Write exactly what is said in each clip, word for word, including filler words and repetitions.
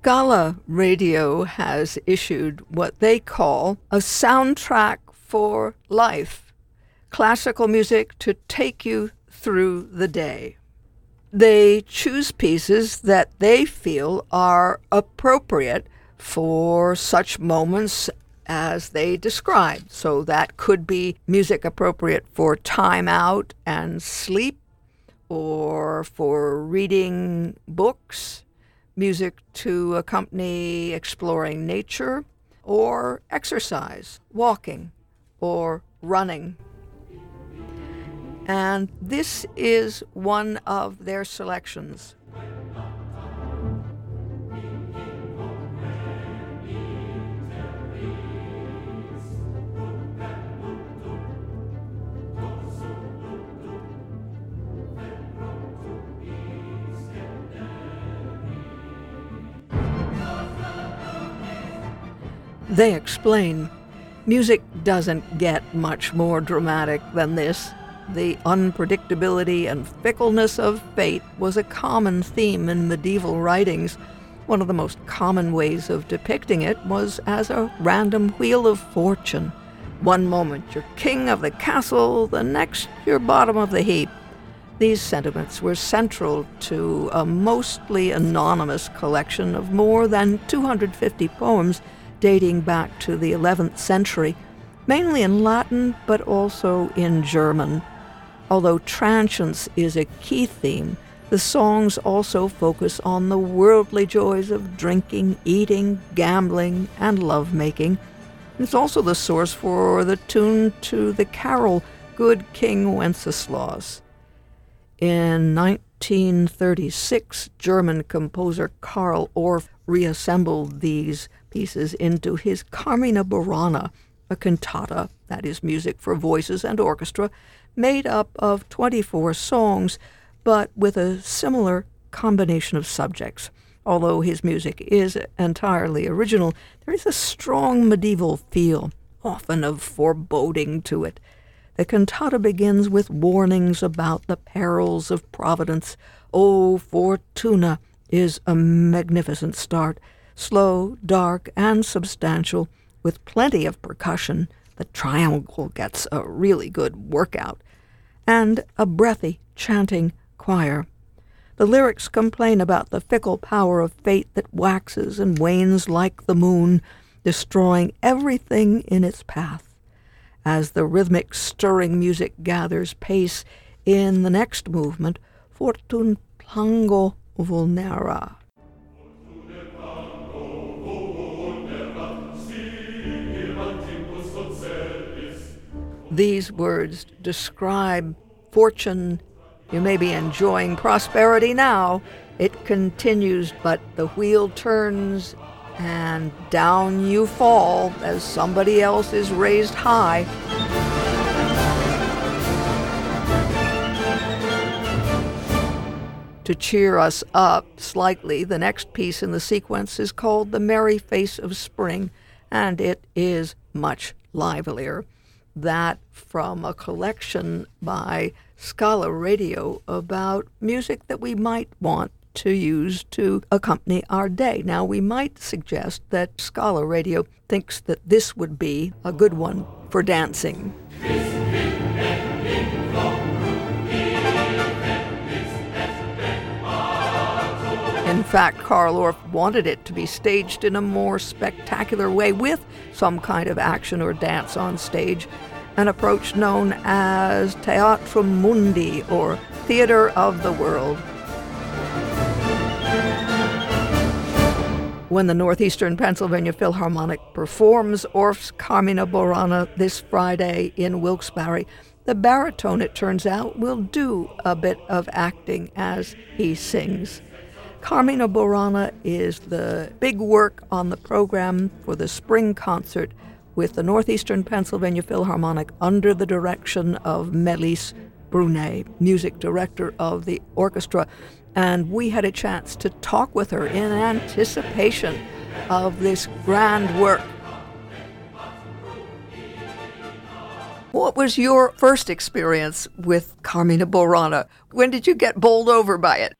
Scala Radio has issued what they call a soundtrack for life, classical music to take you through the day. They choose pieces that they feel are appropriate for such moments as they describe. So that could be music appropriate for time out and sleep, or for reading books, music to accompany exploring nature, or exercise, walking, or running. And this is one of their selections. They explain, music doesn't get much more dramatic than this. The unpredictability and fickleness of fate was a common theme in medieval writings. One of the most common ways of depicting it was as a random wheel of fortune. One moment you're king of the castle, the next you're bottom of the heap. These sentiments were central to a mostly anonymous collection of more than two hundred fifty poems dating back to the eleventh century, mainly in Latin but also in German. Although transience is a key theme, the songs also focus on the worldly joys of drinking, eating, gambling, and lovemaking. It's also the source for the tune to the carol Good King Wenceslas. In nineteen thirty-six, German composer Carl Orff reassembled these pieces into his Carmina Burana, a cantata, that is music for voices and orchestra, made up of twenty-four songs, but with a similar combination of subjects. Although his music is entirely original, there is a strong medieval feel, often of foreboding to it. The cantata begins with warnings about the perils of Providence. O Fortuna is a magnificent start, slow, dark, and substantial, with plenty of percussion. The triangle gets a really good workout, and a breathy, chanting choir. The lyrics complain about the fickle power of fate that waxes and wanes like the moon, destroying everything in its path. As the rhythmic, stirring music gathers pace in the next movement, Fortun plango vulnera. These words describe fortune. You may be enjoying prosperity now. It continues, but the wheel turns and down you fall as somebody else is raised high. To cheer us up slightly, the next piece in the sequence is called The Merry Face of Spring, and it is much livelier. That from a collection by Scala Radio about music that we might want to use to accompany our day. Now, we might suggest that Scala Radio thinks that this would be a good one for dancing. In fact, Carl Orff wanted it to be staged in a more spectacular way with some kind of action or dance on stage, an approach known as Theatrum Mundi, or Theater of the World. When the Northeastern Pennsylvania Philharmonic performs Orff's Carmina Burana this Friday in Wilkes-Barre, the baritone, it turns out, will do a bit of acting as he sings. Carmina Burana is the big work on the program for the spring concert with the Northeastern Pennsylvania Philharmonic under the direction of Melis Brunet, music director of the orchestra. And we had a chance to talk with her in anticipation of this grand work. What was your first experience with Carmina Burana? When did you get bowled over by it?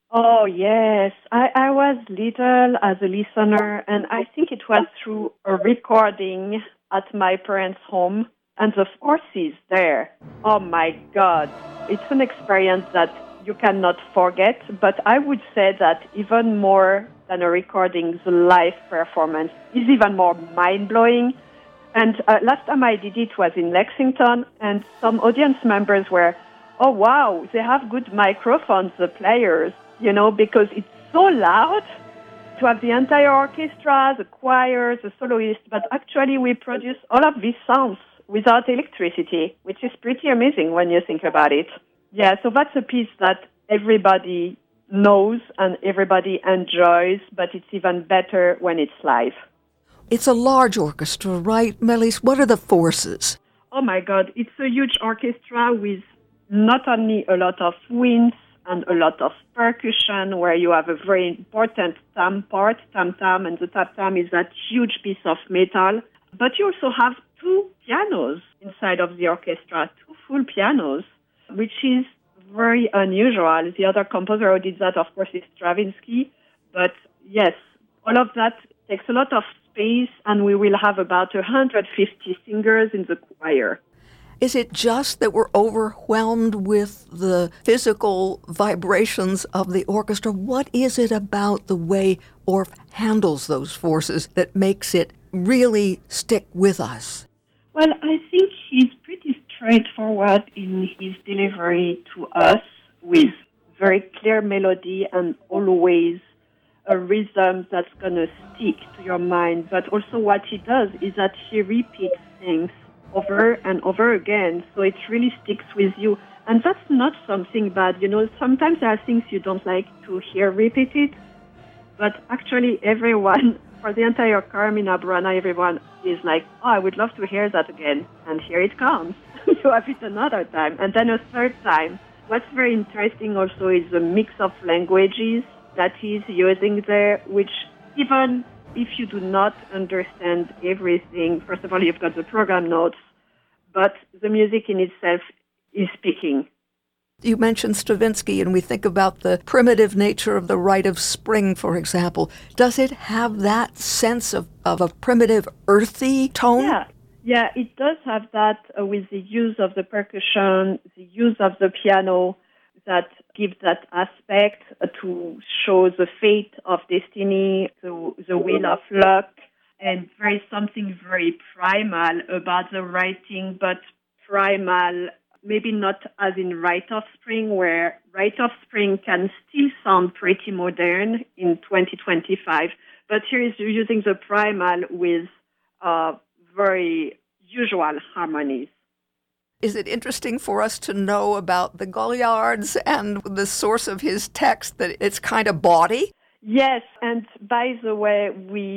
Oh, yes. I, I was little as a listener, and I think it was through a recording at my parents' home, and the forces there. Oh, my God. It's an experience that you cannot forget, but I would say that even more than a recording, the live performance is even more mind-blowing. And uh, last time I did it was in Lexington, and some audience members were, oh, wow, they have good microphones, the players, you know, because it's so loud to have the entire orchestra, the choir, the soloist, but actually we produce all of these sounds without electricity, which is pretty amazing when you think about it. Yeah, so that's a piece that everybody knows and everybody enjoys, but it's even better when it's live. It's a large orchestra, right, Melis? What are the forces? Oh my God, it's a huge orchestra with not only a lot of winds and a lot of percussion, where you have a very important tam part, tam-tam, and the tam-tam is that huge piece of metal. But you also have two pianos inside of the orchestra, two full pianos, which is very unusual. The other composer who did that, of course, is Stravinsky. But yes, all of that takes a lot of space, and we will have about one hundred fifty singers in the choir. Is it just that we're overwhelmed with the physical vibrations of the orchestra? What is it about the way Orff handles those forces that makes it really stick with us? Well, I think he's pretty straightforward in his delivery to us, with very clear melody and always a rhythm that's going to stick to your mind. But also what he does is that he repeats things over and over again, so it really sticks with you. And that's not something bad. You know, sometimes there are things you don't like to hear repeated, but actually everyone, for the entire Carmina Burana, everyone is like, oh, I would love to hear that again. And here it comes. You have it another time, and then a third time. What's very interesting also is the mix of languages that he's using there, which even if you do not understand everything, first of all, you've got the program notes, but the music in itself is speaking. You mentioned Stravinsky, and we think about the primitive nature of the Rite of Spring, for example. Does it have that sense of, of a primitive, earthy tone? Yeah, yeah, it does have that uh, with the use of the percussion, the use of the piano, that gives that aspect uh, to show the fate of destiny, the, the wheel of luck, and there is something very primal about the writing, but primal, maybe not as in Rite of Spring, where Rite of Spring can still sound pretty modern in twenty twenty-five, but here is using the primal with uh, very usual harmonies. Is it interesting for us to know about the Gauliards and the source of his text, that it's kind of bawdy? Yes, and by the way,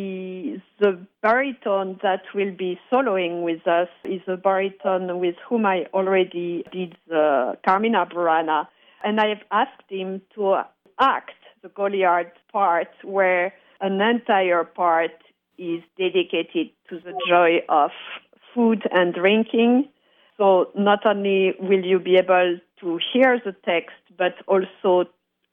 we the baritone that will be soloing with us is a baritone with whom I already did the Carmina Burana, and I have asked him to act the Gauliard part, where an entire part is dedicated to the joy of food and drinking. So not only will you be able to hear the text, but also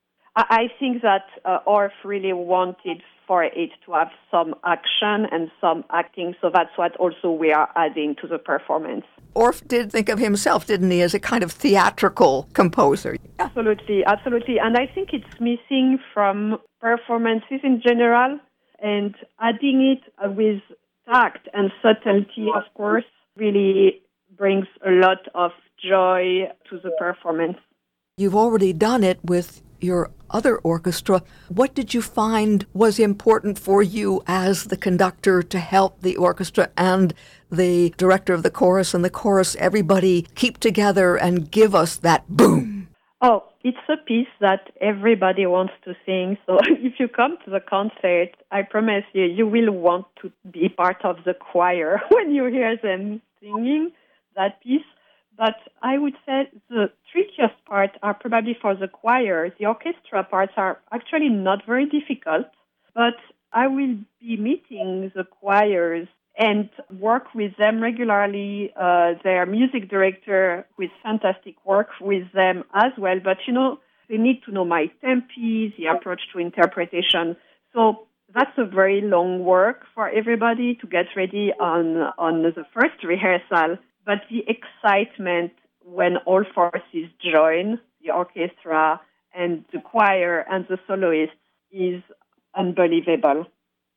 I think that uh, Orff really wanted for it to have some action and some acting, so that's what also we are adding to the performance. Orff did think of himself, didn't he, as a kind of theatrical composer? Absolutely, absolutely. And I think it's missing from performances in general, and adding it uh, with tact and subtlety, of course, really brings a lot of joy to the performance. You've already done it with your other orchestra. What did you find was important for you as the conductor to help the orchestra and the director of the chorus and the chorus, everybody keep together and give us that boom? Oh, it's a piece that everybody wants to sing. So if you come to the concert, I promise you, you will want to be part of the choir when you hear them singing that piece. But I would say the trickiest part are probably for the choir. The orchestra parts are actually not very difficult, but I will be meeting the choirs and work with them regularly. Uh, their music director, who is fantastic, work with them as well. But, you know, They need to know my tempi, the approach to interpretation. So that's a very long work for everybody to get ready on, on the first rehearsal. But the excitement when all forces join, the orchestra and the choir and the soloists, is unbelievable.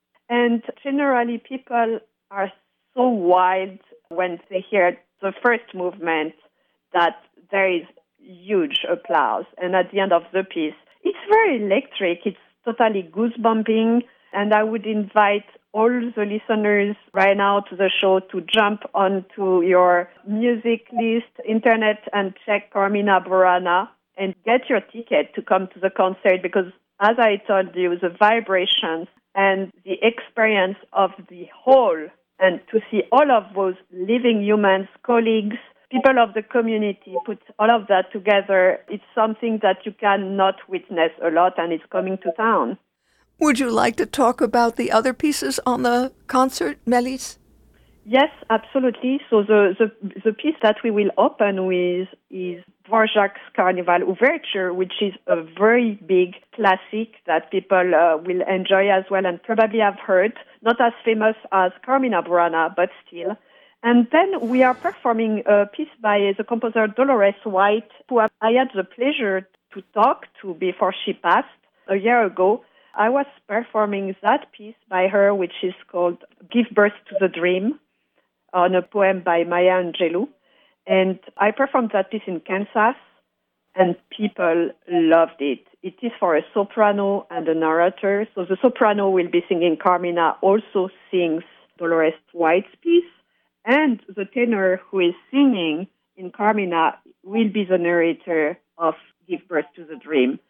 And generally, people are so wild when they hear the first movement that there is huge applause. And at the end of the piece, it's very electric. It's totally goosebumping. And I would invite all the listeners right now to the show to jump onto your music list, internet, and check Carmina Burana and get your ticket to come to the concert, because as I told you, the vibrations and the experience of the whole, and to see all of those living humans, colleagues, people of the community, put all of that together, it's something that you cannot witness a lot, and it's coming to town. Would you like to talk about the other pieces on the concert, Melis? Yes, absolutely. So the, the, the piece that we will open with is Dvorak's Carnival Ouverture, which is a very big classic that people uh, will enjoy as well and probably have heard. Not as famous as Carmina Burana, but still. And then we are performing a piece by the composer Dolores White, who I had the pleasure to talk to before she passed a year ago. I was performing that piece by her, which is called Give Birth to the Dream, on a poem by Maya Angelou. And I performed that piece in Kansas, and people loved it. It is for a soprano and a narrator. So the soprano will be singing Carmina, also sings Dolores White's piece, and the tenor who is singing in Carmina will be the narrator of Give Birth to the Dream.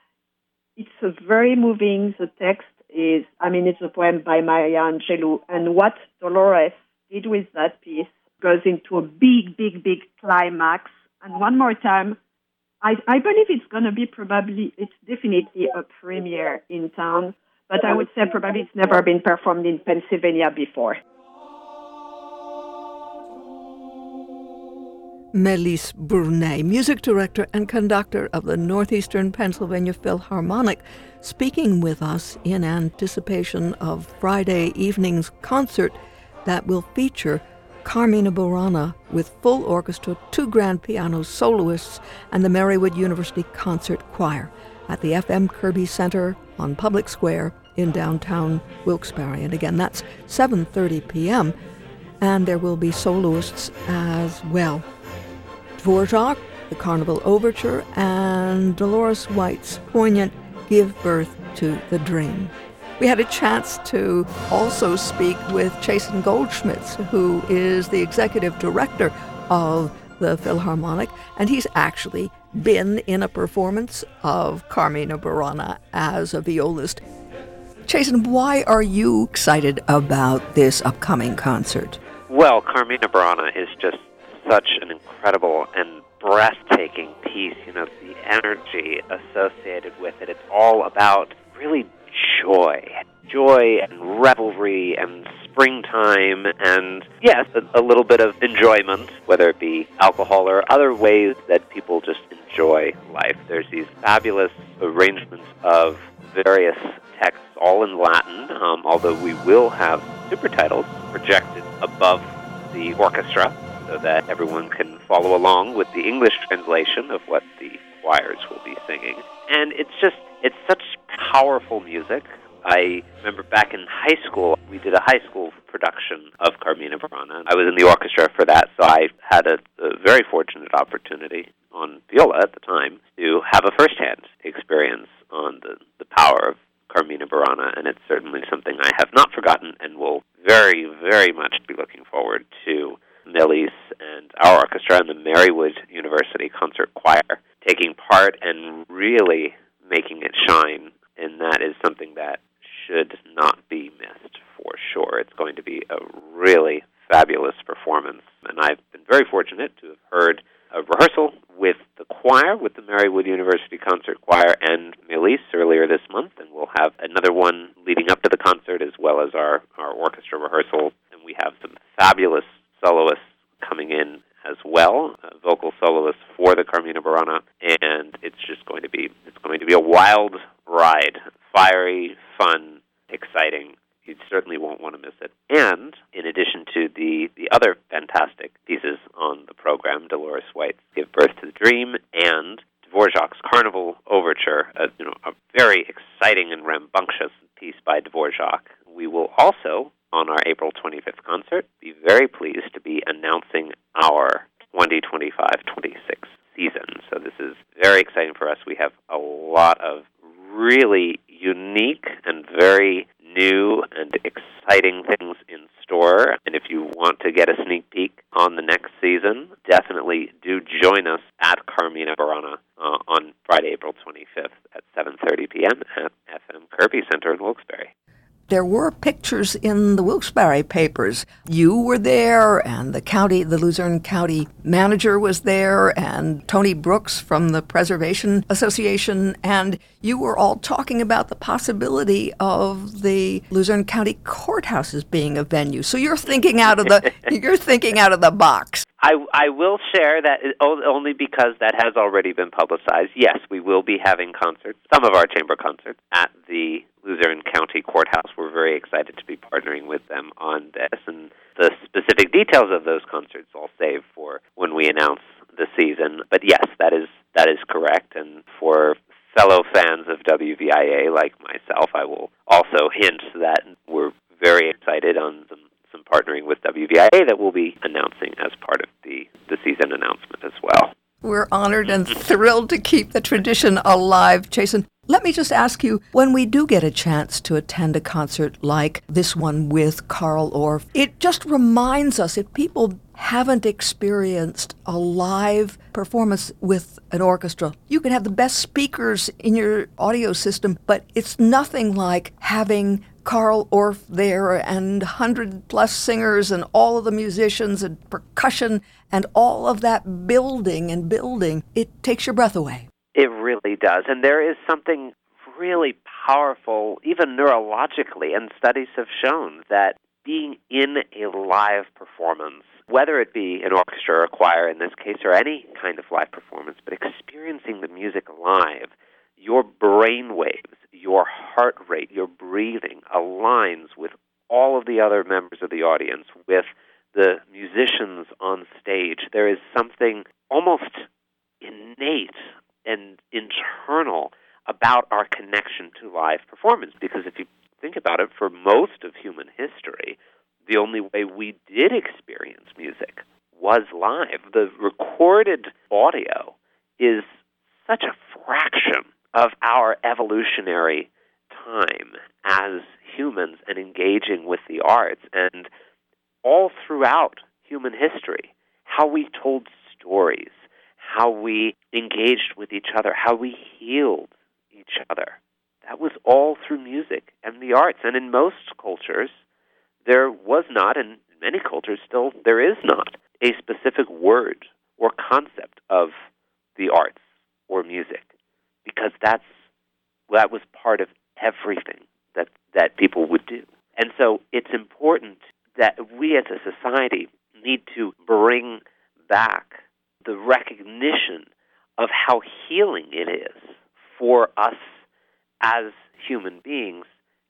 It's a very moving. The text is, I mean, it's a poem by Maya Angelou, and what Dolores did with that piece goes into a big, big, big climax. And one more time, I, I believe it's going to be probably, it's definitely a premiere in town, but I would say probably it's never been performed in Pennsylvania before. Melis Bournet, music director and conductor of the Northeastern Pennsylvania Philharmonic, speaking with us in anticipation of Friday evening's concert that will feature Carmina Burana with full orchestra, two grand piano soloists, and the Marywood University Concert Choir at the F M Kirby Center on Public Square in downtown Wilkes-Barre. And again, that's seven thirty p.m., and there will be soloists as well. Dvorak, the Carnival Overture, and Dolores White's poignant Give Birth to the Dream. We had a chance to also speak with Chasen Goldschmitz, who is the executive director of the Philharmonic, and he's actually been in a performance of Carmina Burana as a violist. Chasen, why are you excited about this upcoming concert? Well, Carmina Burana is just such an incredible and breathtaking piece. You know, the energy associated with it. It's all about really joy. Joy and revelry and springtime and, yes, a, a little bit of enjoyment, whether it be alcohol or other ways that people just enjoy life. There's these fabulous arrangements of various texts, all in Latin, um, although we will have supertitles projected above the orchestra, so that everyone can follow along with the English translation of what the choirs will be singing. And it's just, it's such powerful music. I remember back in high school, we did a high school production of Carmina Burana. I was in the orchestra for that, so I had a, a very fortunate opportunity on viola at the time to have a first-hand experience on the, the power of Carmina Burana, and it's certainly something I have not forgotten and will very, very much be looking forward to Melis and our orchestra and the Marywood University Concert Choir taking part and really making it shine, and that is something that should not be missed for sure. It's going to be a really fabulous performance, and I've been very fortunate to have heard a rehearsal with the choir, with the Marywood University Concert Choir and Melis earlier this month, and we'll have another one leading up to the concert as well as our, our orchestra rehearsal, and we have some fabulous soloists coming in as well, uh, vocal soloists for the Carmina Burana, and it's just going to be it's going to be a wild ride, fiery, fun, exciting. You certainly won't want to miss it. And in addition to the, the other fantastic pieces on the program, Dolores White's Give Birth to the Dream and Dvorak's Carnival Overture, a, you know, a very exciting and rambunctious piece by Dvorak. We will also, on our April twenty-fifth concert, be very pleased to be announcing our twenty twenty-five twenty-six season. So this is very exciting for us. We have a lot of really unique and very new and exciting things in store. And if you want to get a sneak peek on the next season, definitely do join us at Carmina Burana uh, on Friday, April twenty-fifth at seven thirty p.m. at F M Kirby Center in Wilkes-Barre. There were pictures in the Wilkes-Barre papers. You were there, and the county, the Luzerne County manager was there, and Tony Brooks from the Preservation Association, and you were all talking about the possibility of the Luzerne County courthouses being a venue. So you're thinking out of the you're thinking out of the box. I, I will share that only because that has already been publicized. Yes, we will be having concerts, some of our chamber concerts, at the Luzerne County Courthouse. We're very excited to be partnering with them on this, and the specific details of those concerts I'll save for when we announce the season. But yes, that is that is correct, and for fellow fans of W V I A like myself, I will also hint that we're very excited on some some partnering with W V I A that we'll be announcing as part of the, the season announcement as well. We're honored and thrilled to keep the tradition alive, Chasen. Let me just ask you, when we do get a chance to attend a concert like this one with Carl Orff, it just reminds us, if people haven't experienced a live performance with an orchestra, you can have the best speakers in your audio system, but it's nothing like having Carl Orff there and one hundred plus singers and all of the musicians and percussion and all of that building and building. It takes your breath away. It really does. And there is something really powerful, even neurologically, and studies have shown that being in a live performance, whether it be an orchestra or a choir in this case, or any kind of live performance, but experiencing the music live, your brain waves, your heart rate, your breathing aligns with all of the other members of the audience, with the musicians on stage. There is something almost innate and internal about our connection to live performance, because if you think about it, for most of human history, the only way we did experience music was live. The recorded audio is such a fraction of our evolutionary time as humans and engaging with the arts. And all throughout human history, how we told stories, how we engaged with each other, how we healed each other, that was all through music and the arts. And in most cultures, there was not, and in many cultures still, there is not, a specific word or concept of the arts or music, because that's that was part of everything that, that people would do. And so it's important that we as a society need to bring back the recognition of how healing it is for us as human beings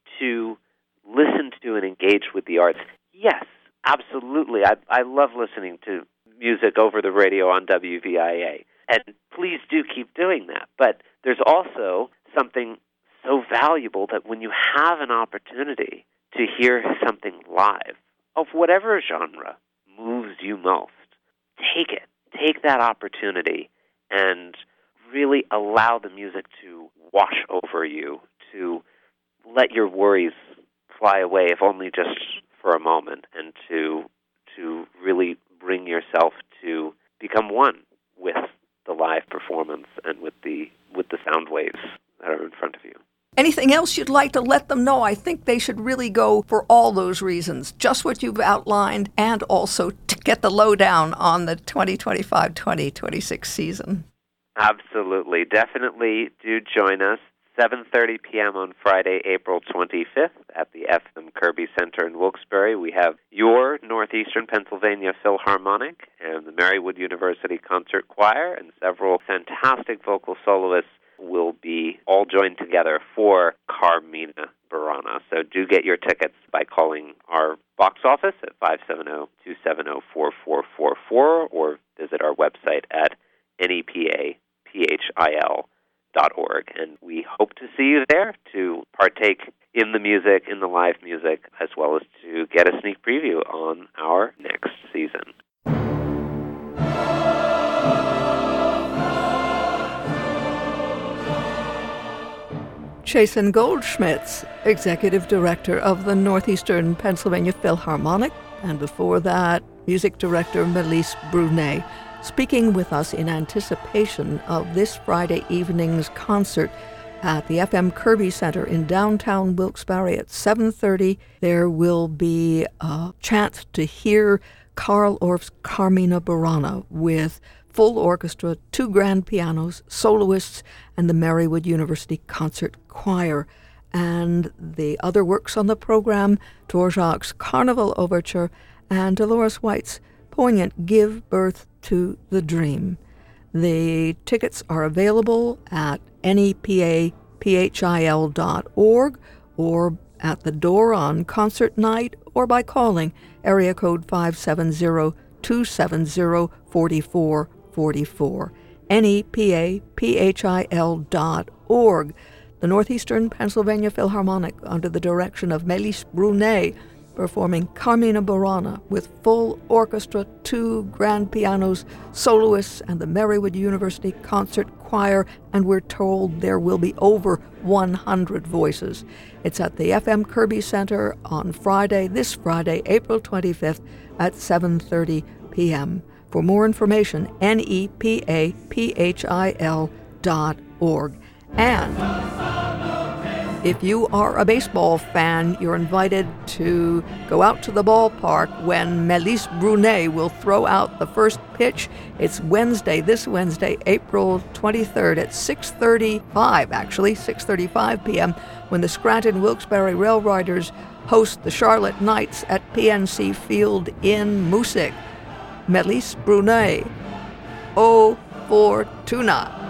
to listen to and engage with the arts. Yes, absolutely. I, I love listening to music over the radio on W V I A. And please do keep doing that. But there's also something so valuable that when you have an opportunity to hear something live, of whatever genre moves you most, take it. Take that opportunity and really allow the music to wash over you, to let your worries fly away, if only just for a moment, and to to really bring yourself to become one with the live performance and with the with the sound waves that are in front of you. Anything else you'd like to let them know? I think they should really go for all those reasons, just what you've outlined, and also to get the lowdown on the twenty twenty-five twenty twenty-six season. Absolutely. Definitely do join us. seven thirty p.m. on Friday, April twenty-fifth at the F M Kirby Center in Wilkes-Barre. We have your Northeastern Pennsylvania Philharmonic and the Marywood University Concert Choir, and several fantastic vocal soloists will be all joined together for Carmina Burana. So do get your tickets by calling our box office at five seven zero, two seven zero, four four four four or visit our website at N E P A P H I L dot org. And we hope to see you there to partake in the music, in the live music, as well as to get a sneak preview on our next season. Chasen Goldschmitz, Executive Director of the Northeastern Pennsylvania Philharmonic, and before that, Music Director Melisse Brunet, speaking with us in anticipation of this Friday evening's concert at the F M Kirby Center in downtown Wilkes-Barre at seven thirty. There will be a chance to hear Carl Orff's Carmina Burana with full orchestra, two grand pianos, soloists, and the Marywood University Concert Choir. And the other works on the program, Dvorak's Carnival Overture and Dolores White's poignant Give Birth to the Dream. The tickets are available at N E P A P H I L dot org or at the door on concert night or by calling area code five seven zero, two seven zero, four four four four. N E P A P H I L dot org. The Northeastern Pennsylvania Philharmonic, under the direction of Melisse Brunet, performing Carmina Burana with full orchestra, two grand pianos, soloists, and the Marywood University Concert Choir, and we're told there will be over one hundred voices. It's at the F M Kirby Center on Friday, this Friday, April twenty-fifth at seven thirty p.m. For more information, N E P A P H I L dot org. And if you are a baseball fan, you're invited to go out to the ballpark when Melisse Brunet will throw out the first pitch. It's Wednesday, this Wednesday, April twenty-third at six thirty-five, actually, six thirty-five p.m., when the Scranton Wilkes-Barre Rail Riders host the Charlotte Knights at P N C Field in Moosic. Melisse Brunet, O Fortuna.